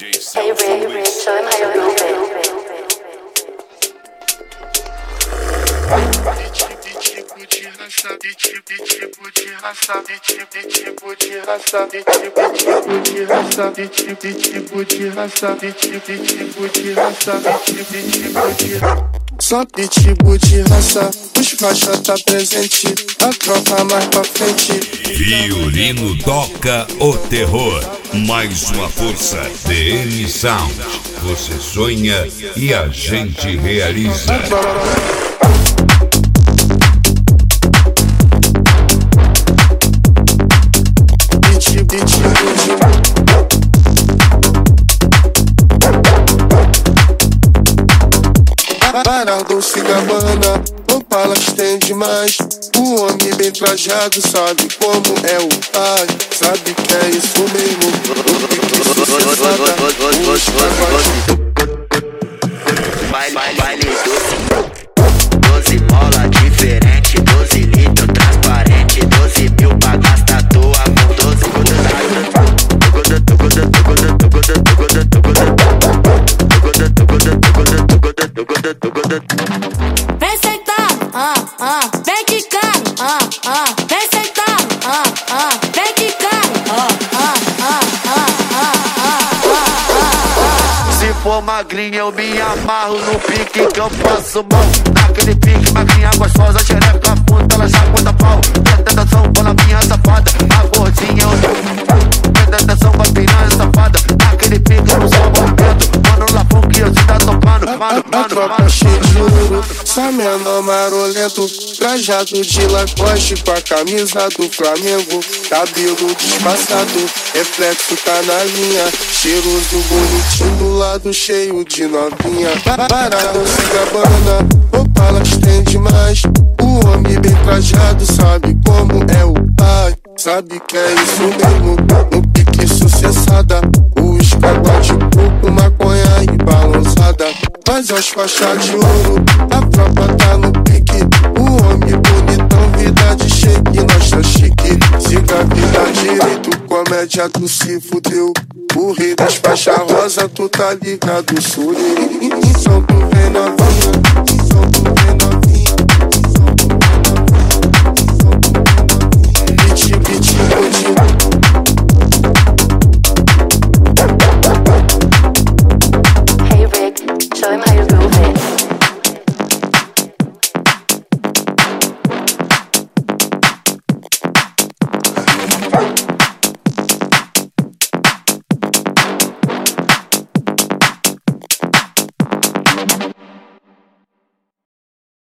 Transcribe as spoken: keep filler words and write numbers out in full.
Hey Ray, Ray, show him how you do it. Tipo de raça, tipo de raça, tipo de raça, tipo de raça, tipo de raça, tipo de raça, tipo de raça. Só pitbull de raça, os faixa tá presente, a tropa mais pra frente. Violino toca o terror, mais uma força D M Sound. Você sonha e a gente realiza. Parado se gabana, Opala estende mais. O homem bem trajado sabe como é o pai. Sabe que é isso mesmo, o pique sucessada, os pagodes. Baile, baile doze, doze mola diferente, doze litros transparente, doze mil pra gastar à toa com doze godadas. Vem sentar, ah, ah, vem quicar, ah, ah, vem sentar, ah, ah, vem quicar, ah, ah, ah, ah, ah, ah. Se for magrinha eu me amarro no pique que eu faço mão. Naquele pique, magrinha gostosa, xereca puta, ela já conta pau. Presta atenção pra minha safada, a gordinha eu não. Presta atenção pra piranha safada, naquele pique eu não sou movimento. Mano, lá funk eu te tá tocando, mano, mano, A tropa cheia de ouro, só menor marolento, trajado de Lacoste com a camisa do Flamengo, cabelo disfarçado, reflexo tá na linha, cheiroso, bonitinho do lado cheio de novinha. Parado se gabana, Opala estende mais. O homem bem trajado sabe como é o pai, sabe que é isso mesmo, no pique sucessada, os pagodes, coco, maconha e balançada. Faz as faixas de ouro, a tropa tá no pique. O homem bonitão, vida de shake, nós tá chique. Siga a vida direito, comédia tu se fudeu. O rei das faixas rosa, tu tá ligado, sou eu. Então tu vem novinha, então tu vem novinha.